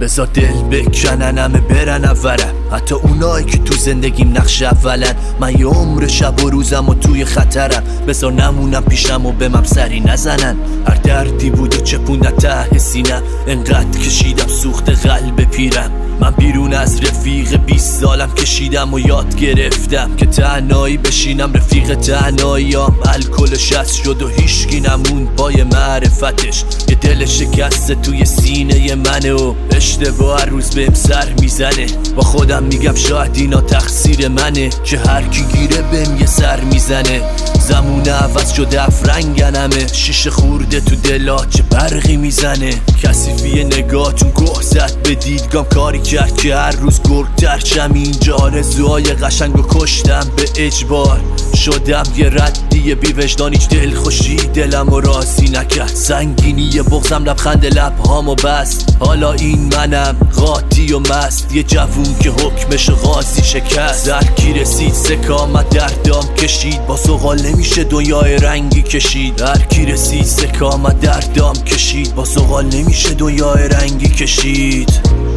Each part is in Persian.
بذار دل بکنن همه برن اولن، حتی اونایی که تو زندگیم نقش اولن. من یه عمر شب و روزم و توی خطرم، بذار نمونم پیشم و به من سری نزنن. هر دردی بود و چپوندن ته سینم، انقدر کشیدم سوخت قلب پیرم. من بیرون از رفیق 20 سالم کشیدم و یاد گرفتم که تنهایی بشینم رفیق تنهاییام. الکلش از شد و هیچکی نموند پای معرفتش، یه دل شکسته توی سینه منه و اشتباه هر روز بهم سر میزنه. با خودم میگم شاید اینا تقصیر منه که هر کی گیره بهم یه سر میزنه. زمون عوض شده افرنگن همه، شیشه خورده تو دلا چه برقی میزنه. کثیفی نگاهتون گوه زد به دیدگام، کاری کرد که هر روز گرگ‌تر شم. اینجا آرزوهای قشنگو کشتم به اجبار، شدم یه ردی بی وجدان. هیچ دل خوشی دلمو راضی نکرد، سنگینی بغضم لبخند لبهامو بست. حالا این منم قاطی و مست، یه جوون که حکمش قاضی شکست. زرکی رسید سکامت دردام کشید، با سوغال نمیشه دنیای رنگی کشید. هر کی رسید سکامت دردام کشید، با سوغال نمیشه دنیای رنگی کشید.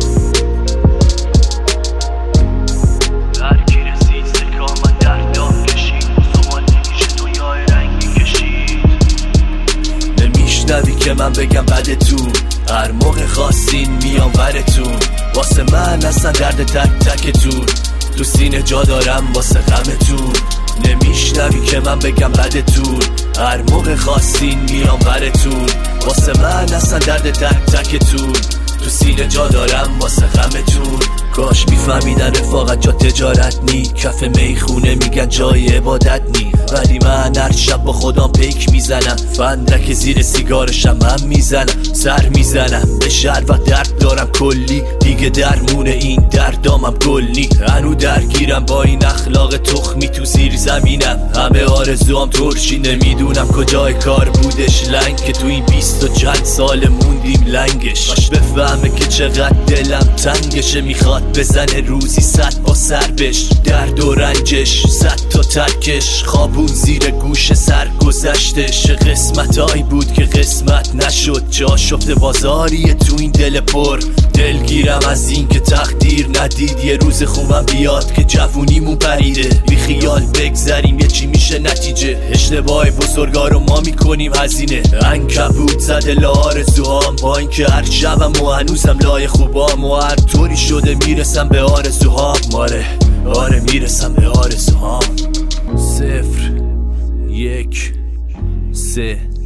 نمیشنوی که من بگم بعدتون، هر موقع خواستین میام برتون. واسه من اصلا درد تک تکتون، تو سینه جا دارم واسه غمتون. نمیشنوی که من بگم بعدتون، هر موقع خواستین میام برتون. واسه من اصلا درد تک تکتون، تو سینه جا دارم واسه غمتون. کاش میفهمیدن رفاقت جا تجارت نی، کف میخونه میگن جای عبادت نی. ولی من هر شب با خودم پیک میزنم، فندک زیر سیگارشم هم میزنم. سر میزنم به شهر و درد دارم کلی، دیگه درمون این دردامم گل نی. هنو درگیرم با این اخلاق تخمی تو زیر زمینم. همه آرزوام ترشی، نمیدونم کجای کار بودش لنگ که تو این 20 و چند سال موندیم لنگش. باش بفهمه که چقدر دلم تنگشه، میخواد بزنه روزی 100 با سر بش. درد و رنجش 100 تا ترکش، خوابون زیر گوش سر گذشتش. قسمتایی بود که قسمت نشد، جا شفته بازاریه تو این دل پر. دلگیرم از این که تقدیر ندید یه روز خوبم بیاد که جوونیمون پریده. بی خیال بگذریم یه چی میشه نتیجه، اشتباه بزرگا رو ما میکنیم هزینه. عنکبوت زده لآرزوهام، با این که هر شبم و هنوزم لای خوبام. و هر طوری شده میرسم به آرزوهام. آره میرسم به آرزوهام. 0 1 3